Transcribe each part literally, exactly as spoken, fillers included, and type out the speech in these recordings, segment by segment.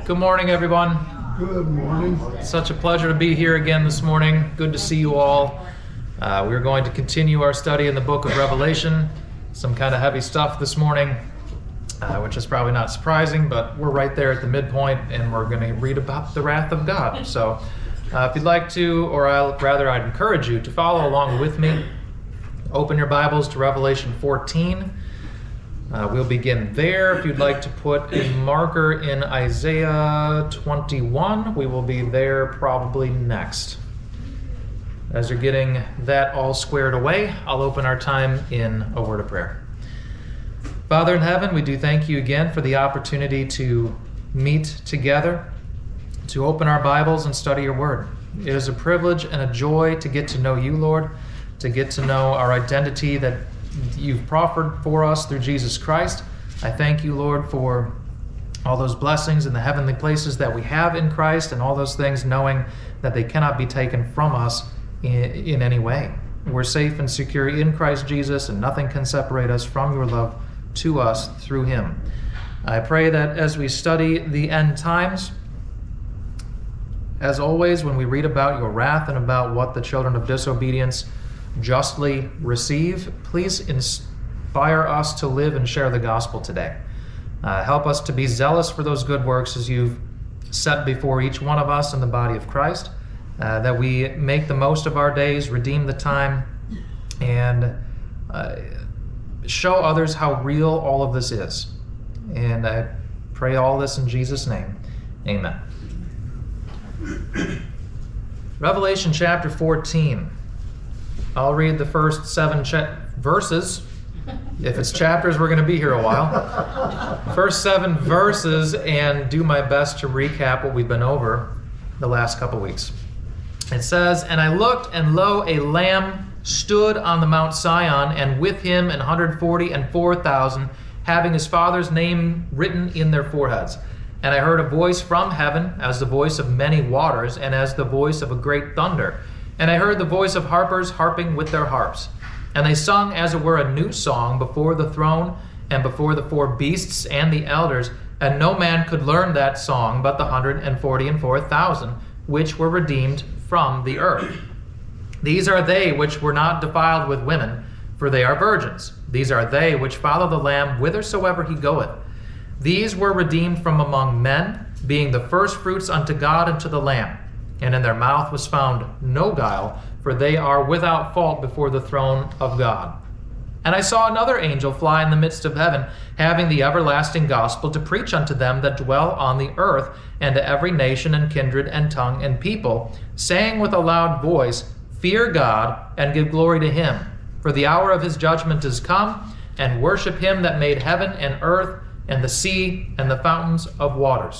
Good morning, everyone. Good morning. Such a pleasure to be here again this morning. Good to see you all. Uh, we're going to continue our study in the book of Revelation. Some kind of heavy stuff this morning, uh, which is probably not surprising, but we're right there at the midpoint, and we're going to read about the wrath of God. So uh, if you'd like to, or I'll, rather I'd encourage you to follow along with me. Open your Bibles to Revelation fourteen. Uh, we'll begin there. If you'd like to put a marker in Isaiah twenty-one, we will be there probably next. As you're getting that all squared away, I'll open our time in a word of prayer. Father in heaven, we do thank you again for the opportunity to meet together, to open our Bibles and study your word. It is a privilege and a joy to get to know you, Lord, to get to know our identity that you've proffered for us through Jesus Christ. I thank you, Lord, for all those blessings in the heavenly places that we have in Christ, and all those things knowing that they cannot be taken from us in, in any way. We're safe and secure in Christ Jesus, and nothing can separate us from your love to us through him. I pray that as we study the end times, as always, when we read about your wrath and about what the children of disobedience justly receive, please inspire us to live and share the gospel today. Uh, help us to be zealous for those good works as you've set before each one of us in the body of Christ, uh, that we make the most of our days, redeem the time, and uh, show others how real all of this is. And I pray all this in Jesus' name. Amen. Revelation chapter fourteen. I'll read the first seven cha- verses. If it's chapters, we're going to be here a while. First seven verses, and do my best to recap what we've been over the last couple weeks. It says, "And I looked, and lo, a Lamb stood on the Mount Sion, and with him an hundred forty and four thousand, having his Father's name written in their foreheads. And I heard a voice from heaven, as the voice of many waters, and as the voice of a great thunder. And I heard the voice of harpers harping with their harps. And they sung as it were a new song before the throne and before the four beasts and the elders. And no man could learn that song but the hundred and forty and four thousand, which were redeemed from the earth. These are they which were not defiled with women, for they are virgins. These are they which follow the Lamb whithersoever he goeth. These were redeemed from among men, being the firstfruits unto God and to the Lamb. And in their mouth was found no guile, for they are without fault before the throne of God. And I saw another angel fly in the midst of heaven, having the everlasting gospel to preach unto them that dwell on the earth, and to every nation and kindred and tongue and people, saying with a loud voice, Fear God, and give glory to him, for the hour of his judgment is come, and worship him that made heaven and earth, and the sea, and the fountains of waters."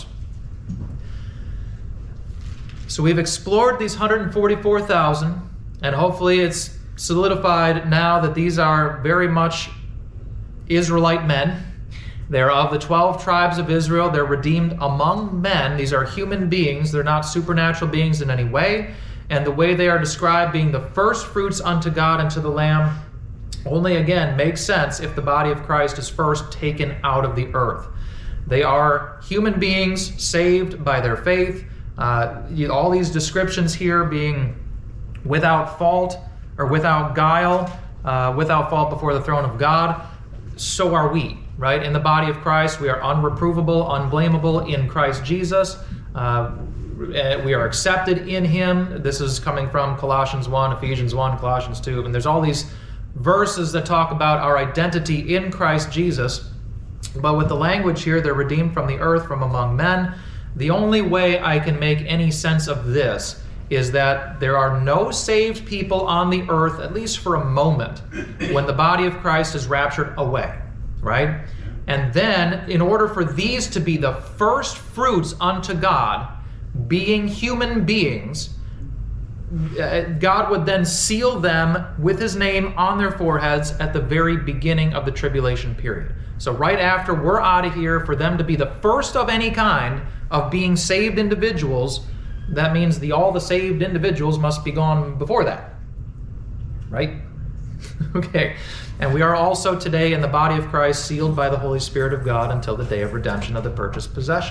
So we've explored these one hundred forty-four thousand, and hopefully it's solidified now that these are very much Israelite men. They're of the twelve tribes of Israel. They're redeemed among men. These are human beings. They're not supernatural beings in any way. And the way they are described being the first fruits unto God and to the Lamb only, again, makes sense if the body of Christ is first taken out of the earth. They are human beings saved by their faith. Uh, you, all these descriptions here being without fault or without guile, uh, without fault before the throne of God, so are we, right? In the body of Christ, we are unreprovable, unblameable in Christ Jesus. Uh, we are accepted in him. This is coming from Colossians one, Ephesians one, Colossians two, and there's all these verses that talk about our identity in Christ Jesus. But with the language here, they're redeemed from the earth, from among men. The only way I can make any sense of this is that there are no saved people on the earth, at least for a moment, when the body of Christ is raptured away, right? And then, in order for these to be the first fruits unto God, being human beings, God would then seal them with his name on their foreheads at the very beginning of the tribulation period. So right after we're out of here, for them to be the first of any kind of being saved individuals, that means the all the saved individuals must be gone before that. Right? Okay. And we are also today in the body of Christ sealed by the Holy Spirit of God until the day of redemption of the purchased possession.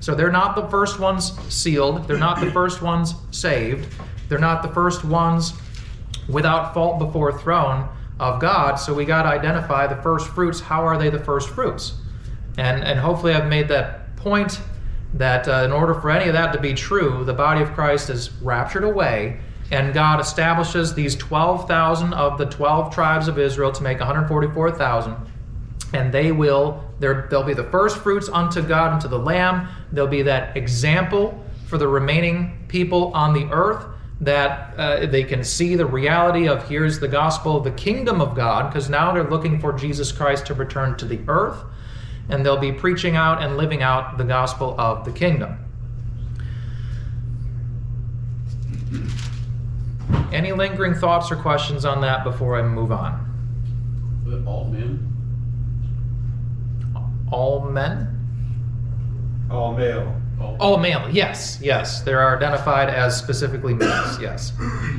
So they're not the first ones sealed. They're not the first ones saved. They're not the first ones without fault before throne of God. So we got to identify the first fruits. How are they the first fruits? And, and hopefully I've made that point that uh, in order for any of that to be true, the body of Christ is raptured away, and God establishes these twelve thousand of the twelve tribes of Israel to make one hundred forty-four thousand. And they will, they'll be the first fruits unto God and to the Lamb. They'll be that example for the remaining people on the earth, that uh, they can see the reality of here's the gospel of the kingdom of God, because now they're looking for Jesus Christ to return to the earth, and they'll be preaching out and living out the gospel of the kingdom. Any lingering thoughts or questions on that before I move on? But all men? All men? All male. All, All male, yes, yes. They are identified as specifically males, yes.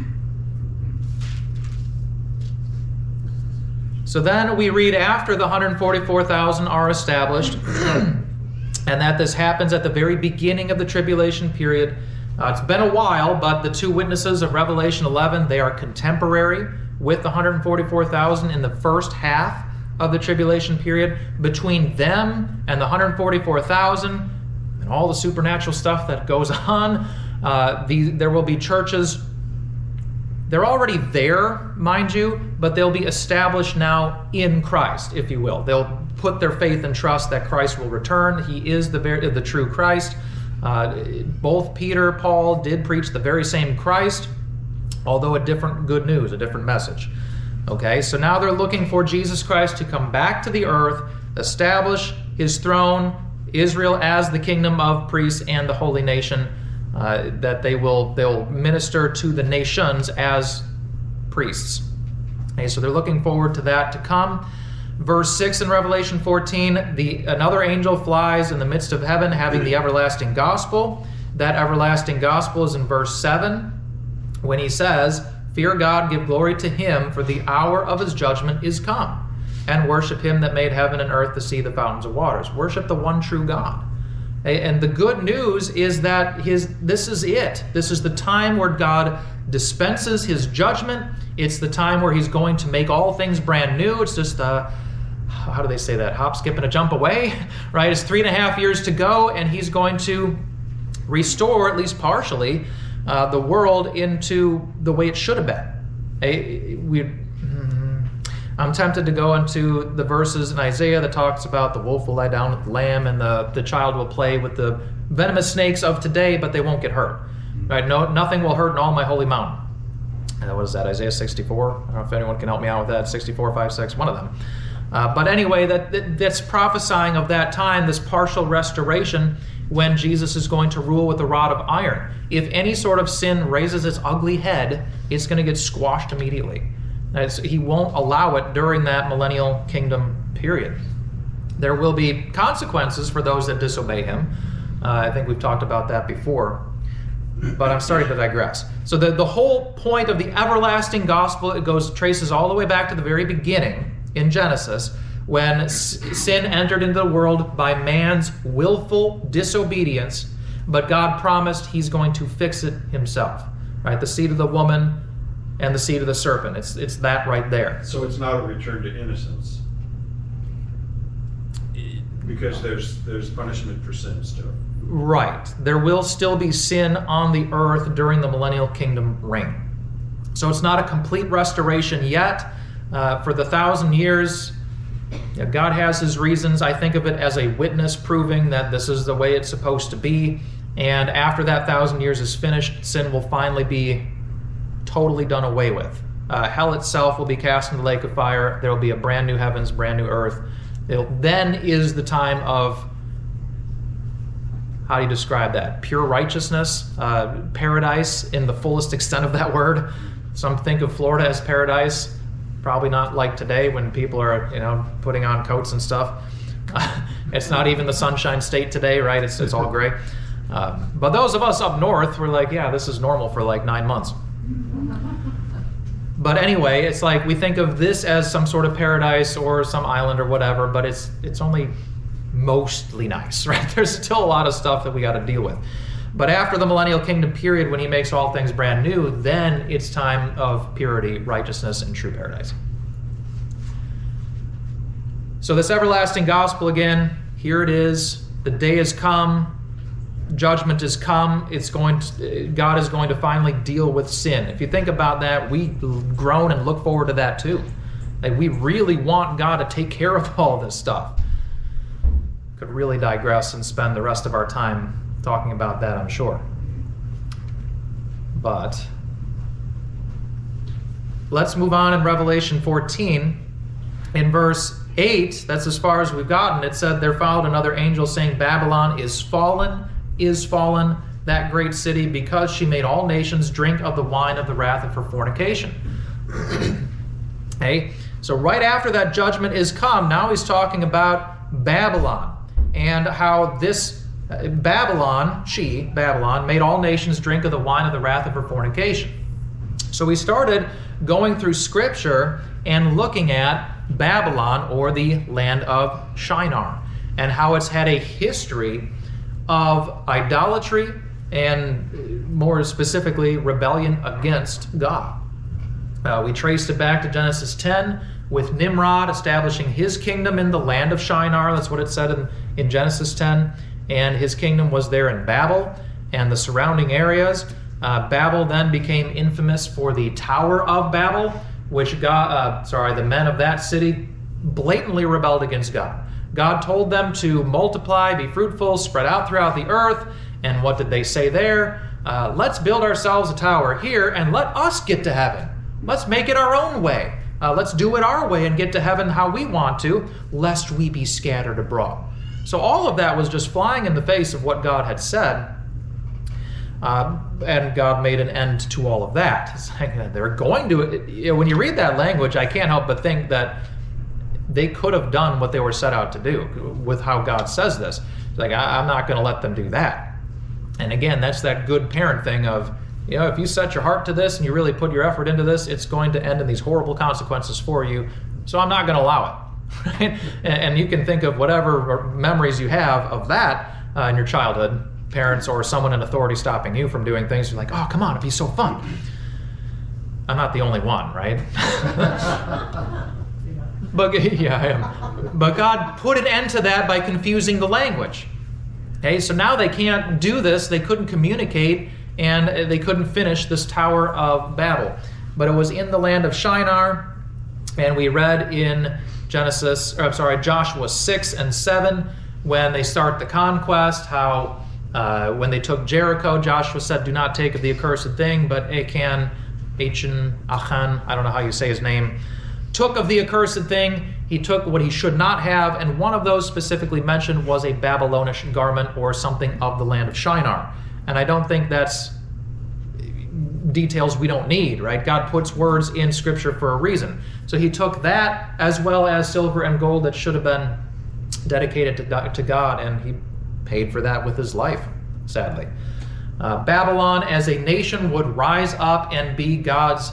So then we read after the one hundred forty-four thousand are established, and that this happens at the very beginning of the tribulation period. Uh, it's been a while, but the two witnesses of Revelation eleven, they are contemporary with the one hundred forty-four thousand in the first half of the tribulation period. Between them and the one hundred forty-four thousand and all the supernatural stuff that goes on, uh, the, there will be churches. They're already there, mind you, but they'll be established now in Christ, if you will. They'll put their faith and trust that Christ will return. He is the, very, the true Christ. Uh, both Peter, Paul did preach the very same Christ, although a different good news, a different message. Okay, so now they're looking for Jesus Christ to come back to the earth, establish his throne, Israel as the kingdom of priests and the holy nation, uh, that they will they'll minister to the nations as priests. Okay, so they're looking forward to that to come. Verse six in Revelation fourteen, the another angel flies in the midst of heaven, having the everlasting gospel. That everlasting gospel is in verse seven, when he says, "Fear God, give glory to him, for the hour of his judgment is come. And worship him that made heaven and earth, the sea, the fountains of waters." Worship the one true God. And the good news is that his this is it. This is the time where God dispenses his judgment. It's the time where he's going to make all things brand new. It's just, uh, how do they say that? Hop, skip, and a jump away, right? It's three and a half years to go, and he's going to restore, at least partially, uh, the world into the way it should have been. We... I'm tempted to go into the verses in Isaiah that talks about the wolf will lie down with the lamb and the, the child will play with the venomous snakes of today, but they won't get hurt. Right? No, nothing will hurt in all my holy mountain. And what is that, Isaiah sixty-four? I don't know if anyone can help me out with that. sixty-four, five, six, one of them. Uh, but anyway, that, that that's prophesying of that time, this partial restoration when Jesus is going to rule with a rod of iron. If any sort of sin raises its ugly head, it's going to get squashed immediately. It's, he won't allow it during that millennial kingdom period. There will be consequences for those that disobey him. Uh, I think we've talked about that before. But I'm starting to digress. So the, the whole point of the everlasting gospel, it goes traces all the way back to the very beginning in Genesis, when s- sin entered into the world by man's willful disobedience, but God promised he's going to fix it himself. Right? The seed of the woman and the seed of the serpent. It's it's that right there. So it's not a return to innocence, because there's there's punishment for sin still. Right. There will still be sin on the earth during the millennial kingdom reign. So it's not a complete restoration yet. Uh, for the thousand years, yeah, God has his reasons. I think of it as a witness proving that this is the way it's supposed to be. And after that thousand years is finished, sin will finally be totally done away with. Uh, hell itself will be cast into the lake of fire. There will be a brand new heavens, brand new earth. It'll, then is the time of, how do you describe that? Pure righteousness, uh, paradise in the fullest extent of that word. Some think of Florida as paradise. Probably not like today when people are, you know, putting on coats and stuff. It's not even the Sunshine State today, right? It's it's all gray. Uh, but those of us up north, we're like, yeah, this is normal for like nine months. But anyway, it's like we think of this as some sort of paradise or some island or whatever, but it's it's only mostly nice, right? There's still a lot of stuff that we got to deal with. But after the millennial kingdom period, when he makes all things brand new, then it's time of purity, righteousness, and true paradise. So this everlasting gospel again, here it is. The day has come. Judgment has come. It's going to, God is going to finally deal with sin. If you think about that, we groan and look forward to that too. Like, we really want God to take care of all this stuff. Could really digress and spend the rest of our time talking about that, I'm sure. But let's move on in Revelation fourteen. In verse eight, that's as far as we've gotten, it said, there followed another angel saying, Babylon is fallen, is fallen, that great city, because she made all nations drink of the wine of the wrath of her fornication. Okay, so right after that judgment is come, now he's talking about Babylon and how this Babylon, she, Babylon, made all nations drink of the wine of the wrath of her fornication. So we started going through Scripture and looking at Babylon, or the land of Shinar, and how it's had a history of idolatry and, more specifically, rebellion against God. Uh, we traced it back to Genesis ten with Nimrod establishing his kingdom in the land of Shinar. That's what it said in, in Genesis ten. And his kingdom was there in Babel and the surrounding areas. Uh, Babel then became infamous for the Tower of Babel, which God, uh, sorry, the men of that city blatantly rebelled against God. God told them to multiply, be fruitful, spread out throughout the earth. And what did they say there? Uh, let's build ourselves a tower here and let us get to heaven. Let's make it our own way. Uh, let's do it our way and get to heaven how we want to, lest we be scattered abroad. So all of that was just flying in the face of what God had said, uh, and God made an end to all of that. It's like they're going to, you know, when you read that language, I can't help but think that they could have done what they were set out to do with how God says this. It's like, I, I'm not going to let them do that. And again, that's that good parent thing of, you know, if you set your heart to this and you really put your effort into this, it's going to end in these horrible consequences for you, so I'm not going to allow it. Right? And you can think of whatever memories you have of that uh, in your childhood, parents or someone in authority stopping you from doing things. You're like, oh, come on, it'd be so fun. I'm not the only one, right? But yeah, I am. But God put an end to that by confusing the language. Okay, so now they can't do this. They couldn't communicate, and they couldn't finish this Tower of Babel. But it was in the land of Shinar, and we read in Genesis, or I'm sorry, Joshua six and seven, when they start the conquest, how uh, when they took Jericho, Joshua said, do not take of the accursed thing, but Achan, Achan, Achan, I don't know how you say his name, took of the accursed thing. He took what he should not have, and one of those specifically mentioned was a Babylonish garment or something of the land of Shinar. And I don't think that's details we don't need, right? God puts words in Scripture for a reason. So he took that as well as silver and gold that should have been dedicated to, to God, and he paid for that with his life, sadly. Uh, Babylon as a nation would rise up and be God's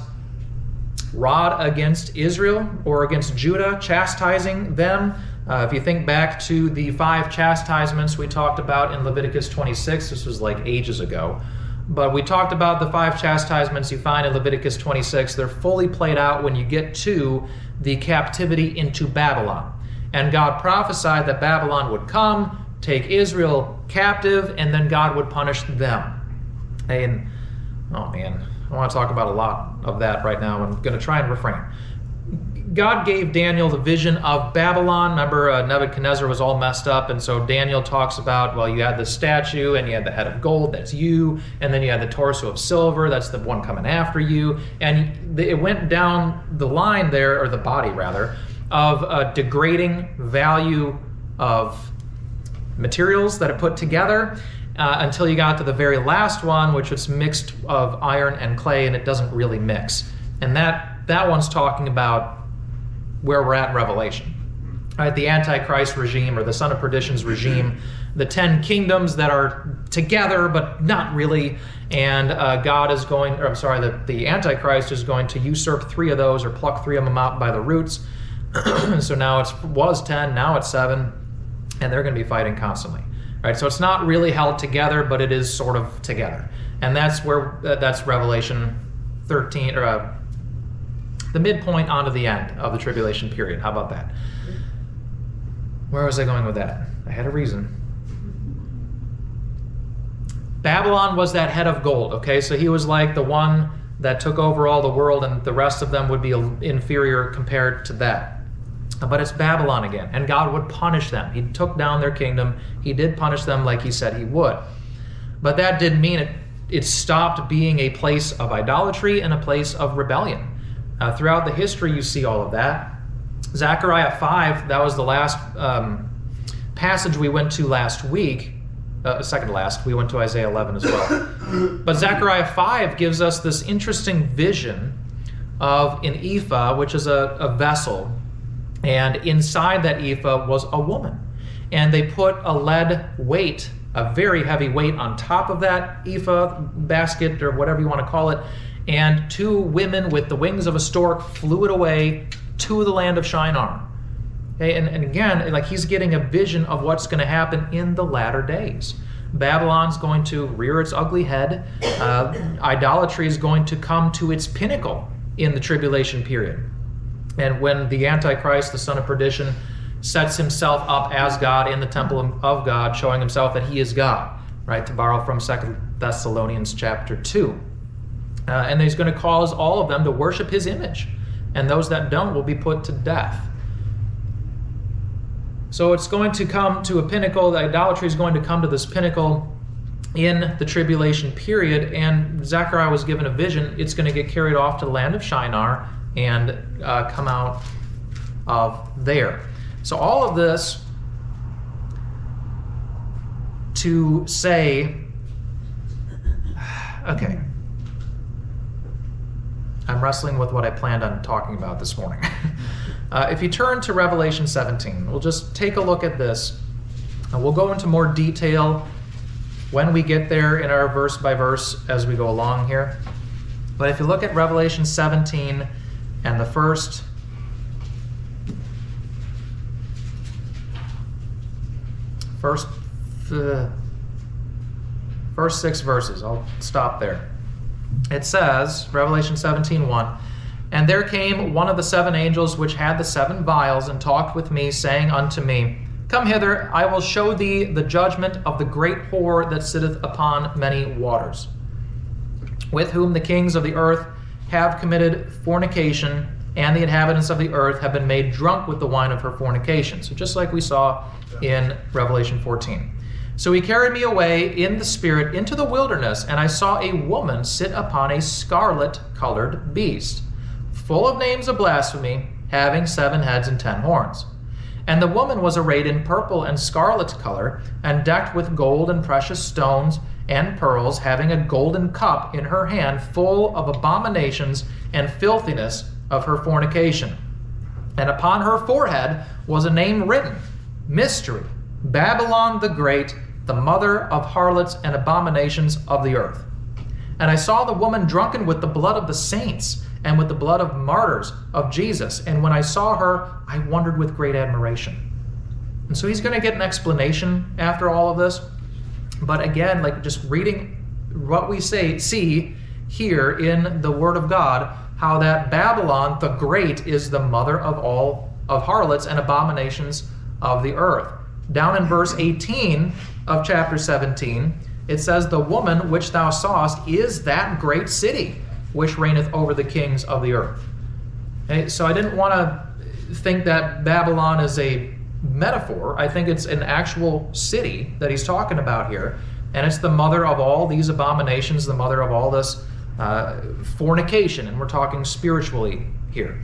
rod against Israel or against Judah, chastising them. Uh, if you think back to the five chastisements we talked about in Leviticus twenty-six, this was like ages ago, but we talked about the five chastisements you find in Leviticus twenty-six. They're fully played out when you get to the captivity into Babylon. And God prophesied that Babylon would come, take Israel captive, and then God would punish them. And, oh man, I want to talk about a lot of that right now. I'm going to try and refrain. God gave Daniel the vision of Babylon. Remember, uh, Nebuchadnezzar was all messed up, and so Daniel talks about, well, you had the statue, and you had the head of gold, that's you, and then you had the torso of silver, that's the one coming after you, and it went down the line there, or the body rather, of a degrading value of materials that it put together, uh, until you got to the very last one, which was mixed of iron and clay, and it doesn't really mix. And that, that one's talking about where we're at in Revelation. Right, the Antichrist regime, or the Son of Perdition's regime, the ten kingdoms that are together but not really, and uh, God is going, or I'm sorry, the, the Antichrist is going to usurp three of those, or pluck three of them out by the roots. So now it was ten, now it's seven, and they're going to be fighting constantly. Right? So it's not really held together, but it is sort of together. And that's where uh, that's Revelation thirteen, or uh, the midpoint onto the end of the tribulation period. How about that? Where was I going with that? I had a reason. Babylon was that head of gold, okay? So he was like the one that took over all the world, and the rest of them would be inferior compared to that. But it's Babylon again, and God would punish them. He took down their kingdom. He did punish them like he said he would. But that didn't mean it, it stopped being a place of idolatry and a place of rebellion. Uh, throughout the history, you see all of that. Zechariah five, that was the last um, passage we went to last week. Uh, second to last, we went to Isaiah eleven as well. But Zechariah five gives us this interesting vision of an ephah, which is a, a vessel. And inside that ephah was a woman. And they put a lead weight, a very heavy weight, on top of that ephah basket, or whatever you want to call it. And two women with the wings of a stork flew it away to the land of Shinar. Okay, and, and again, like he's getting a vision of what's going to happen in the latter days. Babylon's going to rear its ugly head. Uh, idolatry is going to come to its pinnacle in the tribulation period. And when the Antichrist, the son of perdition, sets himself up as God in the temple of God, showing himself that he is God, right? To borrow from Second Thessalonians chapter two. Uh, and he's going to cause all of them to worship his image. And those that don't will be put to death. So it's going to come to a pinnacle. The idolatry is going to come to this pinnacle in the tribulation period. And Zechariah was given a vision. It's going to get carried off to the land of Shinar and uh, come out of there. So all of this to say, okay, I'm wrestling with what I planned on talking about this morning. uh, if you turn to Revelation seventeen, we'll just take a look at this. And we'll go into more detail when we get there in our verse by verse as we go along here. But if you look at Revelation seventeen and the first first uh, first six verses, I'll stop there. It says, Revelation seventeen one, and there came one of the seven angels which had the seven vials, and talked with me, saying unto me, Come hither, I will show thee the judgment of the great whore that sitteth upon many waters, with whom the kings of the earth have committed fornication, and the inhabitants of the earth have been made drunk with the wine of her fornication. So just like we saw in Revelation fourteen. So he carried me away in the spirit into the wilderness, and I saw a woman sit upon a scarlet-colored beast, full of names of blasphemy, having seven heads and ten horns. And the woman was arrayed in purple and scarlet color, and decked with gold and precious stones and pearls, having a golden cup in her hand, full of abominations and filthiness of her fornication. And upon her forehead was a name written, Mystery, Babylon the Great, the mother of harlots and abominations of the earth. And I saw the woman drunken with the blood of the saints, and with the blood of martyrs of Jesus. And when I saw her, I wondered with great admiration. And so he's going to get an explanation after all of this. But again, like just reading what we say, see here in the Word of God, how that Babylon the Great is the mother of all of harlots and abominations of the earth. Down in verse eighteen of chapter seventeen, it says, The woman which thou sawest is that great city, which reigneth over the kings of the earth. Okay, so I didn't want to think that Babylon is a metaphor. I think it's an actual city that he's talking about here. And it's the mother of all these abominations, the mother of all this uh, fornication. And we're talking spiritually here.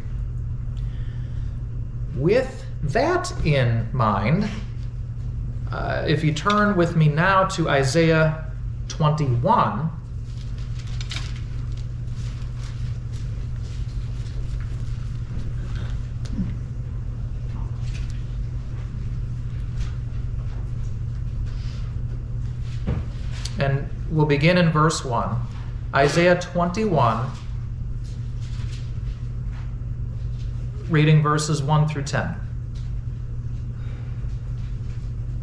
With that in mind, uh, if you turn with me now to Isaiah twenty-one, and we'll begin in verse one. Isaiah twenty-one, reading verses one through ten.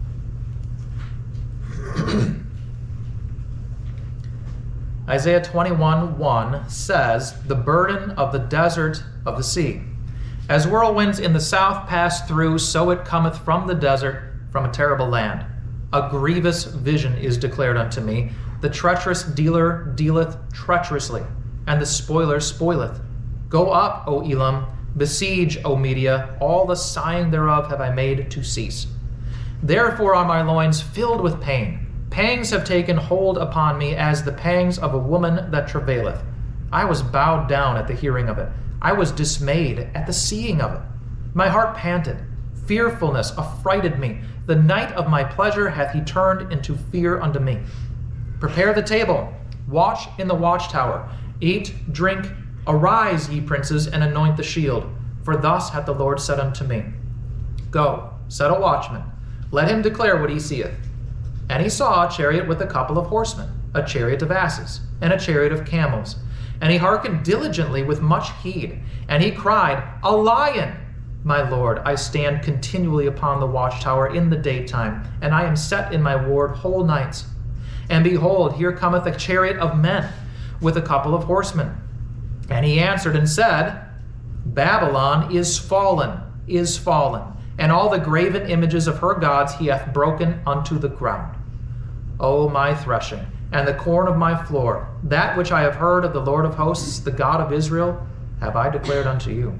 Isaiah twenty-one one says, the burden of the desert of the sea. As whirlwinds in the south pass through, so it cometh from the desert, from a terrible land. A grievous vision is declared unto me. The treacherous dealer dealeth treacherously, and the spoiler spoileth. Go up, O Elam, besiege, O Media, all the sighing thereof have I made to cease. Therefore are my loins filled with pain. Pangs have taken hold upon me as the pangs of a woman that travaileth. I was bowed down at the hearing of it. I was dismayed at the seeing of it. My heart panted. Fearfulness affrighted me. The night of my pleasure hath he turned into fear unto me. Prepare the table. Watch in the watchtower. Eat, drink. Arise, ye princes, and anoint the shield. For thus hath the Lord said unto me, Go, set a watchman. Let him declare what he seeth. And he saw a chariot with a couple of horsemen, a chariot of asses, and a chariot of camels. And he hearkened diligently with much heed. And he cried, A lion! My Lord, I stand continually upon the watchtower in the daytime, and I am set in my ward whole nights. And behold, here cometh a chariot of men, with a couple of horsemen. And he answered and said, Babylon is fallen, is fallen, and all the graven images of her gods he hath broken unto the ground. O my threshing, and the corn of my floor, that which I have heard of the Lord of hosts, the God of Israel, have I declared unto you.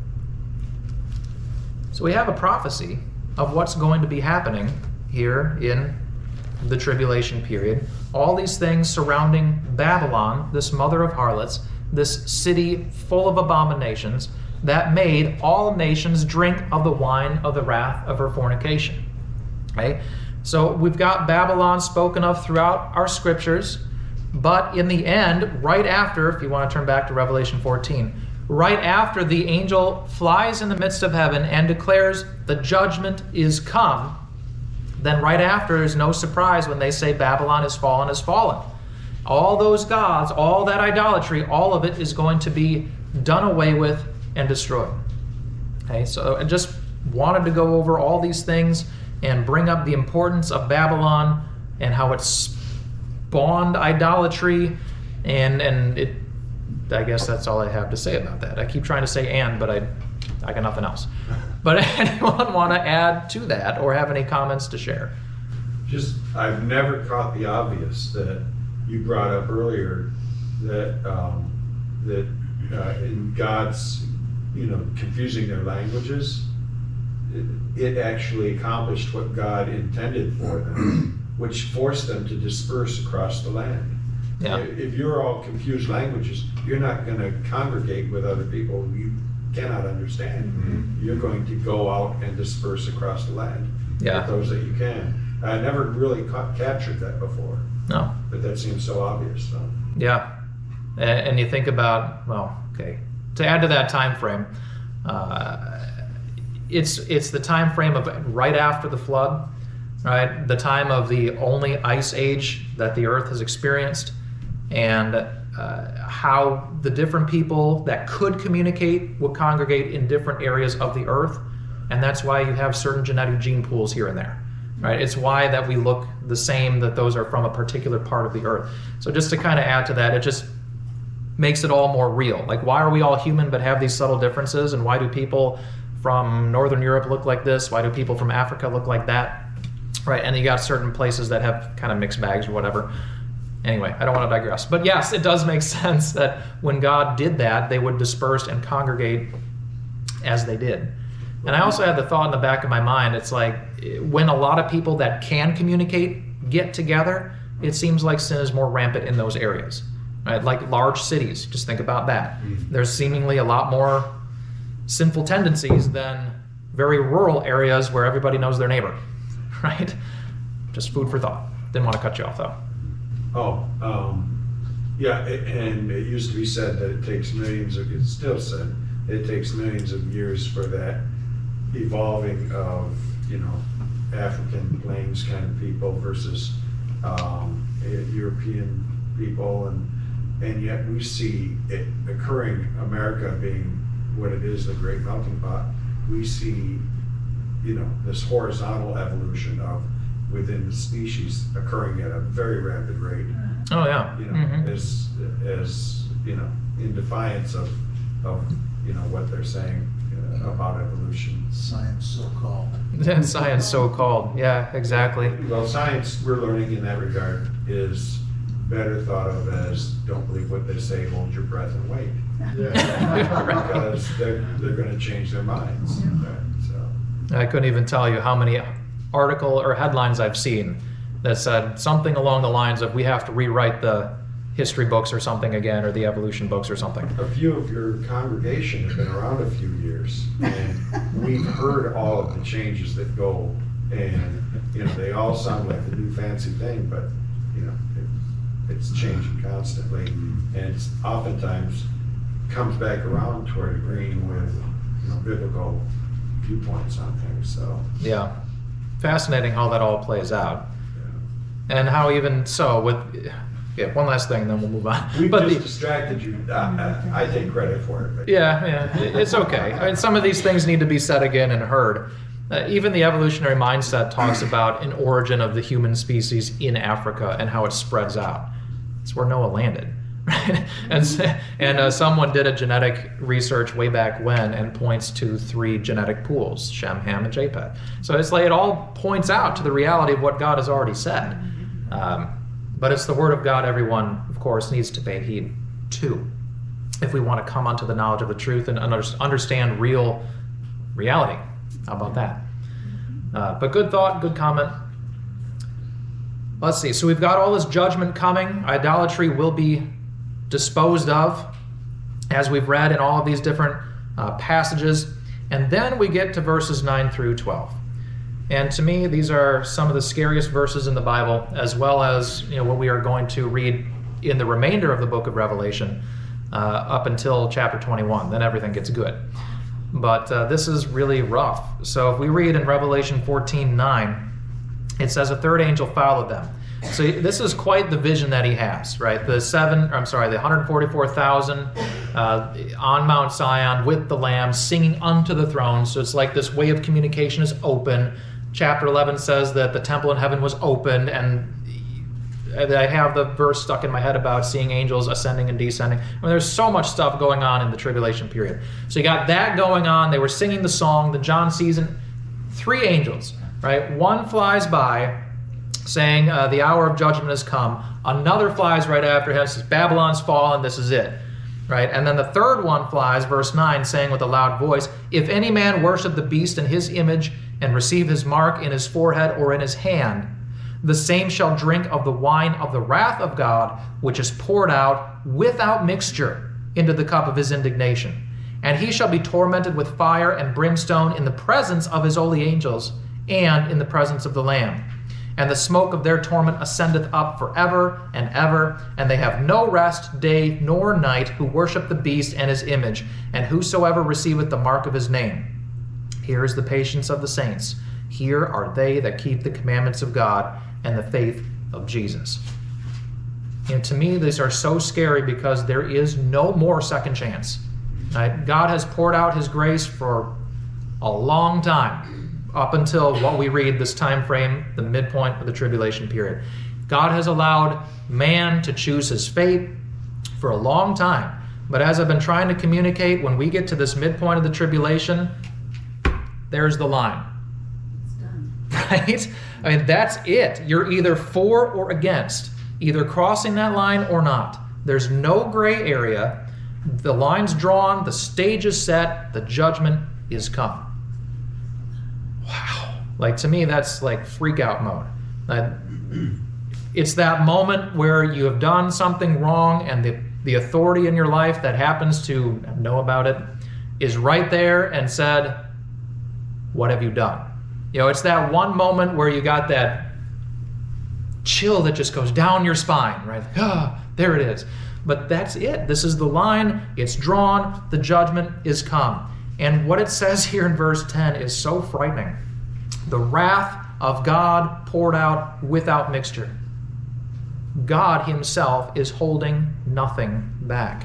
So we have a prophecy of what's going to be happening here in the tribulation period. All these things surrounding Babylon, this mother of harlots, this city full of abominations, that made all nations drink of the wine of the wrath of her fornication. Okay? So we've got Babylon spoken of throughout our scriptures, but in the end, right after, if you want to turn back to Revelation fourteen, right after the angel flies in the midst of heaven and declares the judgment is come, then right after is no surprise when they say Babylon is fallen, is fallen. All those gods, all that idolatry, all of it is going to be done away with and destroyed. Okay, so I just wanted to go over all these things and bring up the importance of Babylon and how it spawned idolatry, and and it. I guess that's all I have to say about that. I keep trying to say and, but I, I got nothing else. But anyone want to add to that or have any comments to share? Just, I've never caught the obvious that you brought up earlier, that um, that uh, in God's, you know, confusing their languages, it, it actually accomplished what God intended for them, which forced them to disperse across the land. Yeah. If you're all confused languages, you're not going to congregate with other people you cannot understand. Mm-hmm. You're going to go out and disperse across the land yeah. with those that you can. I never really ca- captured that before. No. But that seems so obvious. So. Yeah. And you think about, well, okay, to add to that time frame, uh, it's it's the time frame of right after the flood, right? The time of the only ice age that the earth has experienced, and uh, how the different people that could communicate would congregate in different areas of the earth, and that's why you have certain genetic gene pools here and there, right? It's why that we look the same, that those are from a particular part of the earth. So just to kind of add to that, it just makes it all more real. Like, why are we all human but have these subtle differences, and why do people from Northern Europe look like this? Why do people from Africa look like that? Right, and you got certain places that have kind of mixed bags or whatever. Anyway, I don't want to digress. But yes, it does make sense that when God did that, they would disperse and congregate as they did. And I also had the thought in the back of my mind, it's like when a lot of people that can communicate get together, it seems like sin is more rampant in those areas. Right? Like large cities, just think about that. Mm-hmm. There's seemingly a lot more sinful tendencies than very rural areas where everybody knows their neighbor. Right? Just food for thought. Didn't want to cut you off, though. Oh, um, yeah, it, and it used to be said that it takes millions of, it's still said, it takes millions of years for that evolving of, you know, African plains kind of people versus um, European people, and and yet we see it occurring, America being what it is, the great melting pot, we see, you know, this horizontal evolution of within the species occurring at a very rapid rate. Oh yeah. You know, Mhm. as as you know, in defiance of of you know what they're saying uh, about evolution. Science so-called. Science so-called. Yeah, exactly. Well, science, we're learning in that regard, is better thought of as don't believe what they say, hold your breath and wait. Because they're, they're going to change their minds. Right? So. I couldn't even tell you how many article or headlines I've seen that said something along the lines of we have to rewrite the history books or something again, or the evolution books or something. A few of your congregation have been around a few years, and we've heard all of the changes that go, and you know they all sound like the new fancy thing, but you know it, it's changing constantly, and it's oftentimes comes back around toward agreeing with you know biblical viewpoints on things. So yeah, fascinating how that all plays out, yeah. And how even so with. Yeah, one last thing, then we'll move on. We but just the, distracted you. Uh, I take credit for it. But. Yeah, yeah, it's okay. I mean, some of these things need to be said again and heard. Uh, even the evolutionary mindset talks about an origin of the human species in Africa and how it spreads out. It's where Noah landed, right? And and uh, someone did a genetic research way back when and points to three genetic pools: Shem, Ham, and Japheth. So it's like it all points out to the reality of what God has already said. Um, But it's the word of God everyone, of course, needs to pay heed to if we want to come unto the knowledge of the truth and understand real reality. How about that? Uh, but good thought, good comment. Let's see. So we've got all this judgment coming. Idolatry will be disposed of, as we've read in all of these different uh, passages. And then we get to verses nine through twelve. And to me, these are some of the scariest verses in the Bible, as well as you know what we are going to read in the remainder of the book of Revelation uh, up until chapter twenty-one. Then everything gets good. But uh, this is really rough. So if we read in Revelation fourteen nine, it says, "A third angel followed them." So this is quite the vision that he has, right? The seven, I'm sorry, the one hundred forty-four thousand uh, on Mount Zion with the Lamb singing unto the throne. So it's like this way of communication is open. Chapter eleven says that the temple in heaven was opened, and I have the verse stuck in my head about seeing angels ascending and descending. I mean, there's so much stuff going on in the tribulation period. So you got that going on. They were singing the song. Then John sees three angels, right? One flies by saying uh, the hour of judgment has come. Another flies right after him, says Babylon's fallen, this is it. Right? And then the third one flies, verse nine, saying with a loud voice, "If any man worship the beast in his image and receive his mark in his forehead or in his hand, the same shall drink of the wine of the wrath of God, which is poured out without mixture into the cup of his indignation. And he shall be tormented with fire and brimstone in the presence of his holy angels and in the presence of the Lamb. And the smoke of their torment ascendeth up forever and ever, and they have no rest day nor night who worship the beast and his image, and whosoever receiveth the mark of his name. Here is the patience of the saints. Here are they that keep the commandments of God and the faith of Jesus." And to me, these are so scary because there is no more second chance. Right? God has poured out his grace for a long time, up until what we read this time frame, the midpoint of the tribulation period. God has allowed man to choose his fate for a long time. But as I've been trying to communicate, when we get to this midpoint of the tribulation, there's the line. It's done. Right? I mean, that's it. You're either for or against, either crossing that line or not. There's no gray area. The line's drawn, the stage is set, the judgment is come. Wow. Like, to me, that's like freak out mode. That, it's that moment where you have done something wrong and the, the authority in your life that happens to know about it is right there and said, "What have you done?" You know, it's that one moment where you got that chill that just goes down your spine, right? Ah, there it is. But that's it. This is the line. It's drawn. The judgment is come. And what it says here in verse ten is so frightening. The wrath of God poured out without mixture. God himself is holding nothing back.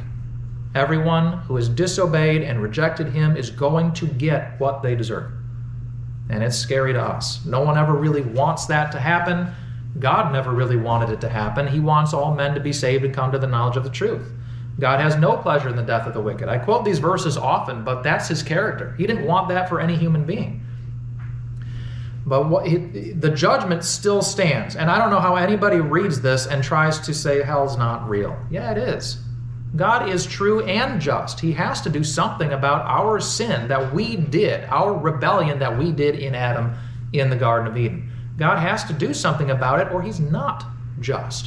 Everyone who has disobeyed and rejected him is going to get what they deserve. And it's scary to us. No one ever really wants that to happen. God never really wanted it to happen. He wants all men to be saved and come to the knowledge of the truth. God has no pleasure in the death of the wicked. I quote these verses often, but that's his character. He didn't want that for any human being. But what he, the judgment still stands. And I don't know how anybody reads this and tries to say hell's not real. Yeah, it is. God is true and just. He has to do something about our sin that we did, our rebellion that we did in Adam in the Garden of Eden. God has to do something about it or he's not just.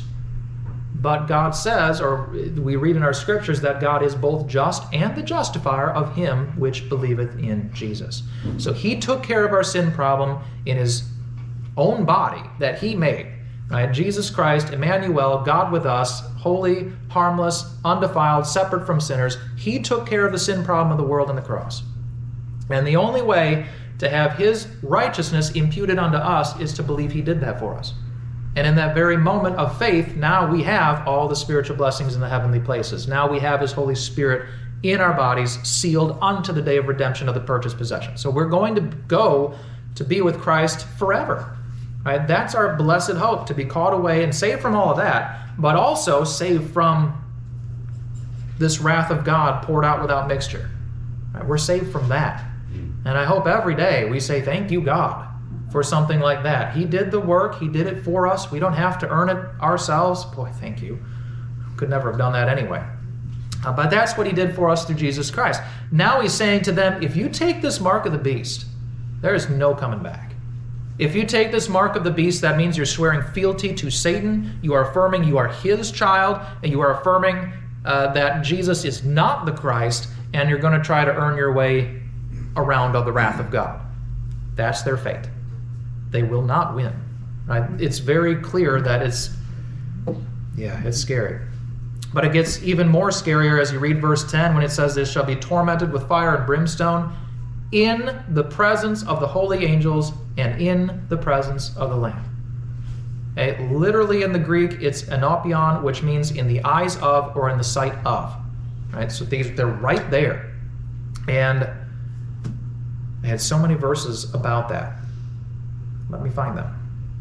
But God says, or we read in our scriptures, that God is both just and the justifier of him which believeth in Jesus. So he took care of our sin problem in his own body that he made. Right? Jesus Christ, Emmanuel, God with us, holy, harmless, undefiled, separate from sinners. He took care of the sin problem of the world on the cross. And the only way to have his righteousness imputed unto us is to believe he did that for us. And in that very moment of faith, now we have all the spiritual blessings in the heavenly places. Now we have his Holy Spirit in our bodies, sealed unto the day of redemption of the purchased possession. So we're going to go to be with Christ forever. Right? That's our blessed hope, to be caught away and saved from all of that, but also saved from this wrath of God poured out without mixture. Right? We're saved from that. And I hope every day we say, thank you, God, for something like that. He did the work. He did it for us. We don't have to earn it ourselves. Boy, thank you. Could never have done that anyway. Uh, but that's what he did for us through Jesus Christ. Now he's saying to them, if you take this mark of the beast, there is no coming back. If you take this mark of the beast, that means you're swearing fealty to Satan. You are affirming you are his child, and you are affirming uh, that Jesus is not the Christ, and you're going to try to earn your way around the wrath of God. That's their fate. They will not win. Right? It's very clear that it's, yeah, it's scary. But it gets even more scarier as you read verse ten when it says, "They shall be tormented with fire and brimstone in the presence of the holy angels and in the presence of the Lamb." Okay? Literally in the Greek, it's enopion, which means in the eyes of or in the sight of. Right? So these, they're right there. And I had so many verses about that. Let me find them.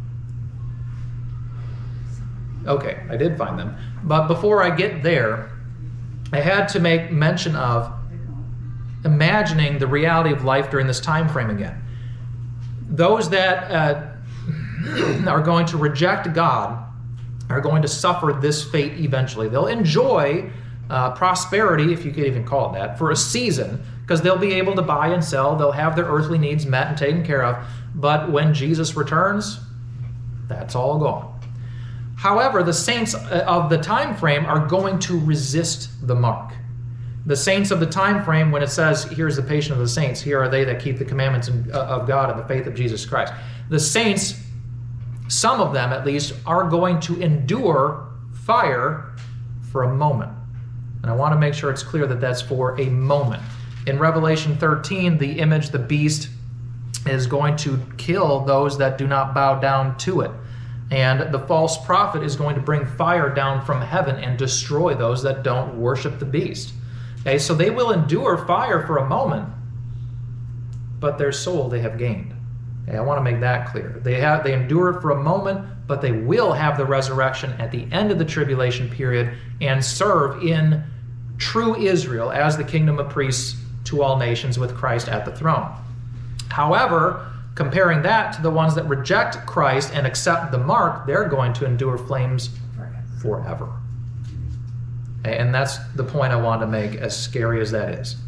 Okay, I did find them. But before I get there, I had to make mention of imagining the reality of life during this time frame again. Those that uh, are going to reject God are going to suffer this fate eventually. They'll enjoy uh, prosperity, if you could even call it that, for a season, because they'll be able to buy and sell. They'll have their earthly needs met and taken care of. But when Jesus returns, that's all gone. However, the saints of the time frame are going to resist the mark. The saints of the time frame, when it says, here's the patient of the saints, here are they that keep the commandments of God and the faith of Jesus Christ. The saints, some of them at least, are going to endure fire for a moment. And I want to make sure it's clear that that's for a moment. In Revelation thirteen, the image, the beast, is going to kill those that do not bow down to it. And the false prophet is going to bring fire down from heaven and destroy those that don't worship the beast. Okay, so they will endure fire for a moment, but their soul they have gained. Okay, I want to make that clear. They have they endure it for a moment, but they will have the resurrection at the end of the tribulation period and serve in true Israel as the kingdom of priests to all nations with Christ at the throne. However, comparing that to the ones that reject Christ and accept the mark, they're going to endure flames forever. And that's the point I wanted to make, as scary as that is.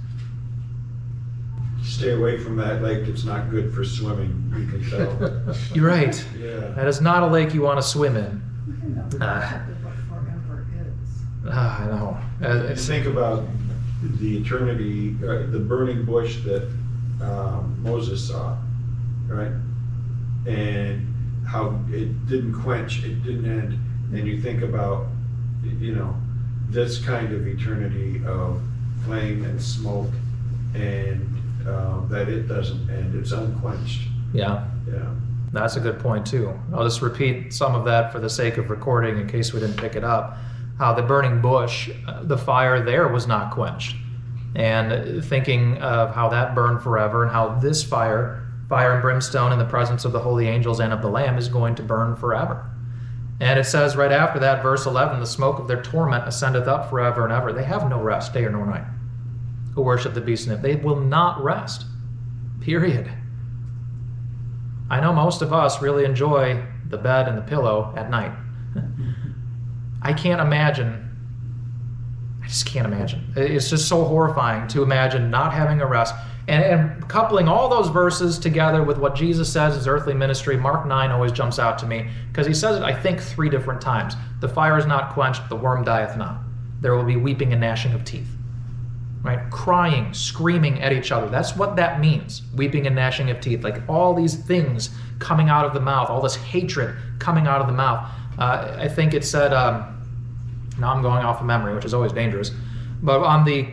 Stay away from that lake. It's not good for swimming, you can tell. You're right. Yeah. That is not a lake you want to swim in. You know, Uh, what forever is. Ah, I know. Uh, it's- Think about the eternity, uh, the burning bush that um, Moses saw, right? And how it didn't quench, it didn't end. And you think about, you know, this kind of eternity of flame and smoke, and uh, that it doesn't end, it's unquenched. yeah. Yeah. That's a good point too. I'll just repeat some of that for the sake of recording in case we didn't pick it up. How the burning bush, uh, the fire there was not quenched. And thinking of how that burned forever and how this fire fire and brimstone in the presence of the holy angels and of the Lamb is going to burn forever. And it says right after that, verse eleven, the smoke of their torment ascendeth up forever and ever. They have no rest, day or nor night, who worship the beast and it. They will not rest, period. I know most of us really enjoy the bed and the pillow at night. I can't imagine, I just can't imagine. It's just so horrifying to imagine not having a rest. And, and coupling all those verses together with what Jesus says his earthly ministry, Mark nine always jumps out to me, because he says it, I think, three different times. The fire is not quenched, the worm dieth not. There will be weeping and gnashing of teeth. Right? Crying, screaming at each other. That's what that means, weeping and gnashing of teeth. Like all these things coming out of the mouth, all this hatred coming out of the mouth. Uh, I think it said, um, now I'm going off of memory, which is always dangerous, but on the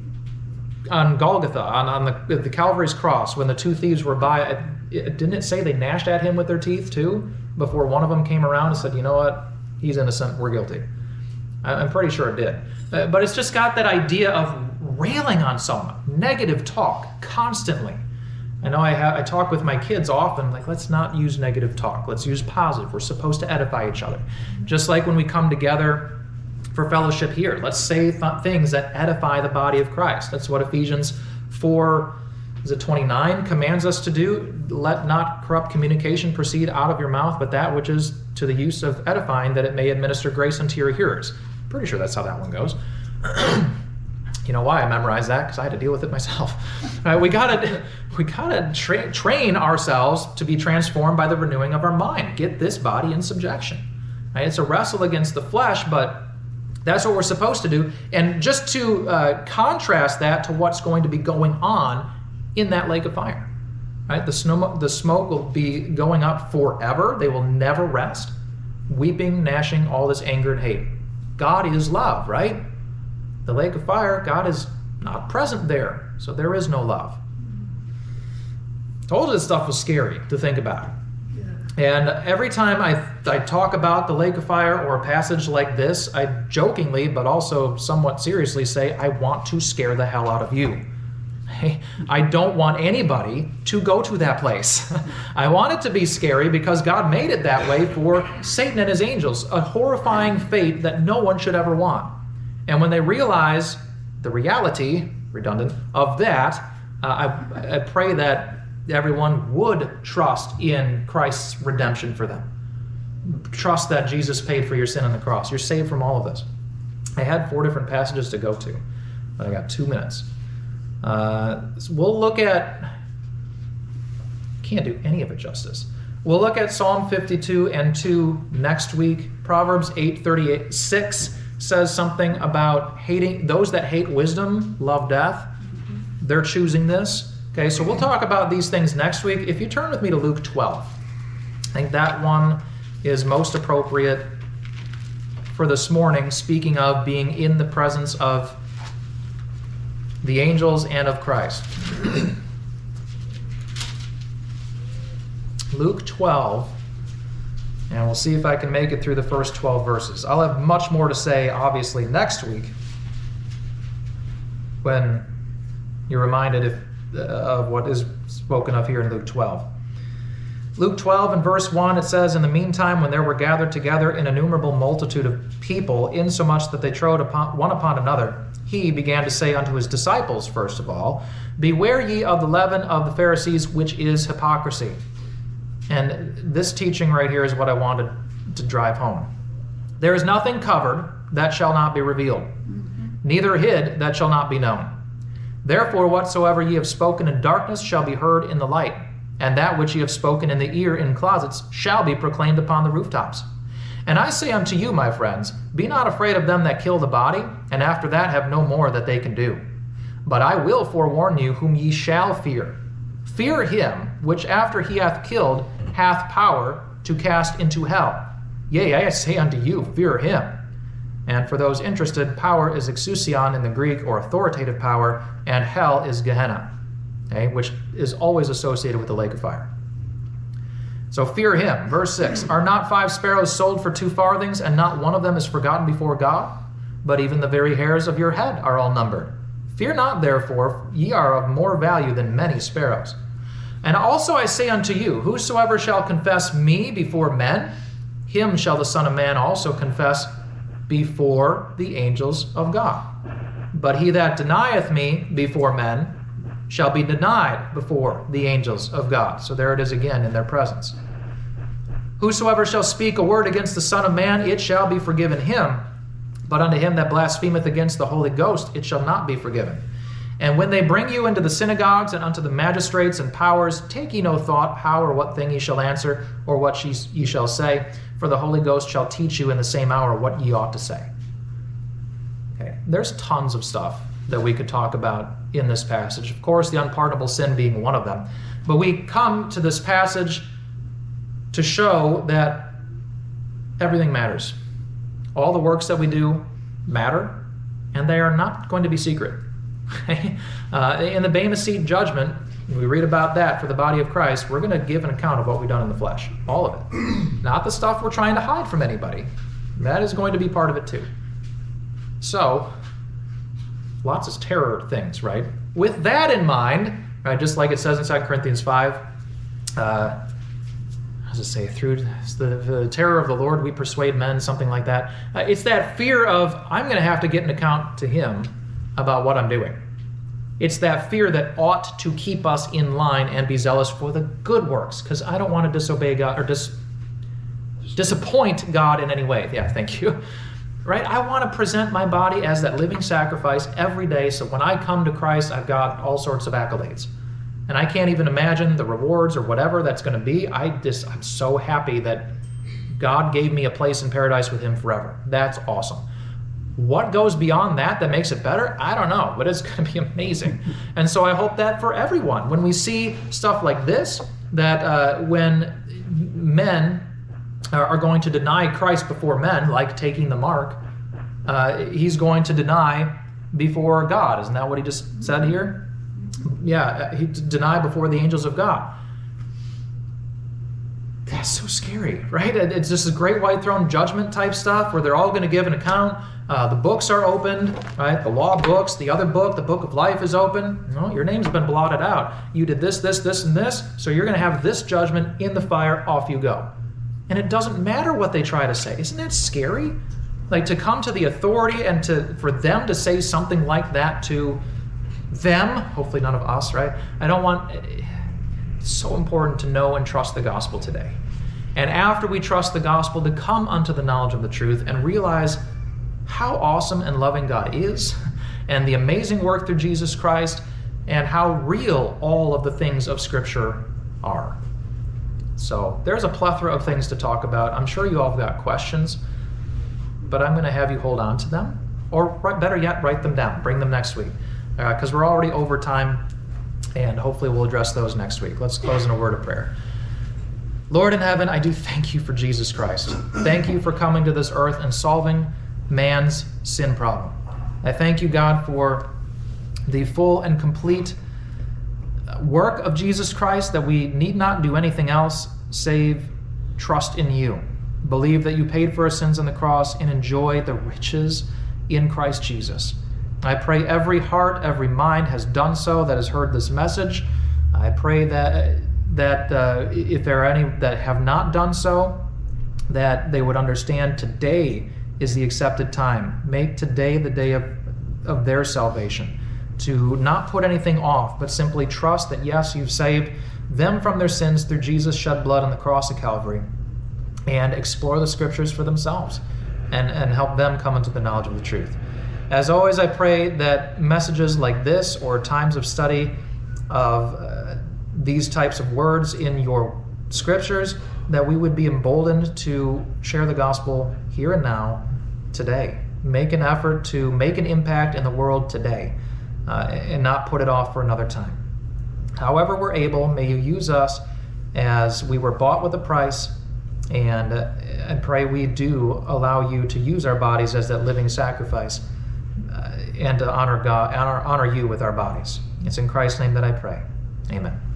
on Golgotha, on, on the, the Calvary's cross, when the two thieves were by, it, it, didn't it say they gnashed at him with their teeth too? Before one of them came around and said, you know what, he's innocent, we're guilty. I'm pretty sure it did. Uh, but it's just got that idea of railing on someone, negative talk, constantly. I know I, ha- I talk with my kids often, like, let's not use negative talk. Let's use positive. We're supposed to edify each other. Just like when we come together for fellowship here, let's say th- things that edify the body of Christ. That's what Ephesians four, is it twenty-nine, commands us to do. Let not corrupt communication proceed out of your mouth, but that which is to the use of edifying, that it may administer grace unto your hearers. Pretty sure that's how that one goes. You know why I memorized that? Because I had to deal with it myself. Right, we gotta, we gotta tra- train ourselves to be transformed by the renewing of our mind. Get this body in subjection. Right? It's a wrestle against the flesh, but that's what we're supposed to do. And just to uh, contrast that to what's going to be going on in that lake of fire. Right? The, snow, the smoke will be going up forever. They will never rest. Weeping, gnashing, all this anger and hate. God is love, right? The lake of fire, God is not present there. So there is no love. Told you this stuff was scary to think about. And every time I, I talk about the lake of fire or a passage like this, I jokingly, but also somewhat seriously say, I want to scare the hell out of you. I don't want anybody to go to that place. I want it to be scary because God made it that way for Satan and his angels, a horrifying fate that no one should ever want. And when they realize the reality, redundant, of that, uh, I, I pray that everyone would trust in Christ's redemption for them. Trust that Jesus paid for your sin on the cross. You're saved from all of this. I had four different passages to go to, but I got two minutes. Uh, so we'll look at, can't do any of it justice. We'll look at Psalm fifty-two and two next week. Proverbs eight thirty-six says something about hating, those that hate wisdom love death. They're choosing this. Okay, so we'll talk about these things next week. If you turn with me to Luke twelve, I think that one is most appropriate for this morning, speaking of being in the presence of the angels and of Christ. Luke twelve, and we'll see if I can make it through the first twelve verses. I'll have much more to say, obviously, next week when you're reminded if, uh, of what is spoken of here in Luke twelve. Luke twelve and verse one, it says, In the meantime, when there were gathered together an innumerable multitude of people, insomuch that they trode upon, one upon another, he began to say unto his disciples, first of all, Beware ye of the leaven of the Pharisees, which is hypocrisy. And this teaching right here is what I wanted to drive home. There is nothing covered that shall not be revealed, neither hid that shall not be known. Therefore, whatsoever ye have spoken in darkness shall be heard in the light, and that which ye have spoken in the ear in closets shall be proclaimed upon the rooftops. And I say unto you, my friends, be not afraid of them that kill the body, and after that have no more that they can do. But I will forewarn you whom ye shall fear. Fear him, which after he hath killed, hath power to cast into hell. Yea, I say unto you, fear him. And for those interested, power is exousion in the Greek, or authoritative power, and hell is Gehenna, okay, which is always associated with the lake of fire. So fear him. Verse six, Are not five sparrows sold for two farthings, and not one of them is forgotten before God? But even the very hairs of your head are all numbered. Fear not, therefore, ye are of more value than many sparrows. And also I say unto you, whosoever shall confess me before men, him shall the Son of Man also confess before the angels of God. But he that denieth me before men shall be denied before the angels of God. So there it is again in their presence. Whosoever shall speak a word against the Son of Man, it shall be forgiven him. But unto him that blasphemeth against the Holy Ghost, it shall not be forgiven. And when they bring you into the synagogues and unto the magistrates and powers, take ye no thought how or what thing ye shall answer, or what ye shall say, for the Holy Ghost shall teach you in the same hour what ye ought to say. Okay, there's tons of stuff that we could talk about in this passage. Of course, the unpardonable sin being one of them. But we come to this passage to show that everything matters. All the works that we do matter, and they are not going to be secret. uh, in the Bema Seat judgment, we read about that for the body of Christ. We're going to give an account of what we've done in the flesh. All of it. Not the stuff we're trying to hide from anybody. That is going to be part of it too. So, lots of terror things, right? With that in mind, right, just like it says in Second Corinthians five, uh, how does it say? Through the, the terror of the Lord we persuade men, something like that. Uh, it's that fear of, I'm going to have to get an account to him about what I'm doing. It's that fear that ought to keep us in line and be zealous for the good works, because I don't want to disobey God or dis, disappoint God in any way. Yeah, thank you. Right? I want to present my body as that living sacrifice every day, so when I come to Christ, I've got all sorts of accolades. And I can't even imagine the rewards or whatever that's going to be. I just, I'm so happy that God gave me a place in paradise with him forever. That's awesome. What goes beyond that that makes it better? I don't know, but it's going to be amazing. And so I hope that for everyone, when we see stuff like this, that uh, when men are going to deny Christ before men, like taking the mark, uh, he's going to deny before God. Isn't that what he just said here? Yeah, he deny before the angels of God. That's so scary, right? It's just a great white throne judgment type stuff where they're all going to give an account. Uh, the books are opened, right? The law books, the other book, the book of life is open. No, your name's been blotted out. You did this, this, this, and this, so you're going to have this judgment in the fire. Off you go. And it doesn't matter what they try to say. Isn't that scary? Like to come to the authority and to for them to say something like that to them, hopefully none of us, right? I don't want, it's so important to know and trust the gospel today. And after we trust the gospel, to come unto the knowledge of the truth and realize how awesome and loving God is, and the amazing work through Jesus Christ, and how real all of the things of Scripture are. So there's a plethora of things to talk about. I'm sure you all have got questions, but I'm going to have you hold on to them, or better yet, write them down. Bring them next week, because uh, we're already over time, and hopefully we'll address those next week. Let's close in a word of prayer. Lord in heaven, I do thank you for Jesus Christ. Thank you for coming to this earth and solving man's sin problem. I thank you, God, for the full and complete work of Jesus Christ, that we need not do anything else save trust in you. Believe that you paid for our sins on the cross and enjoy the riches in Christ Jesus. I pray every heart, every mind has done so that has heard this message. I pray that that uh, if there are any that have not done so, that they would understand today is the accepted time. Make today the day of, of their salvation. To not put anything off, but simply trust that, yes, you've saved them from their sins through Jesus' shed blood on the cross of Calvary, and explore the Scriptures for themselves and, and help them come into the knowledge of the truth. As always, I pray that messages like this, or times of study of uh, these types of words in your Scriptures, that we would be emboldened to share the gospel here and now, today. Make an effort to make an impact in the world today. Uh, and not put it off for another time. However we're able, may you use us as we were bought with a price, and uh, I pray we do allow you to use our bodies as that living sacrifice uh, and to honor God, honor, honor you with our bodies. It's in Christ's name that I pray. Amen.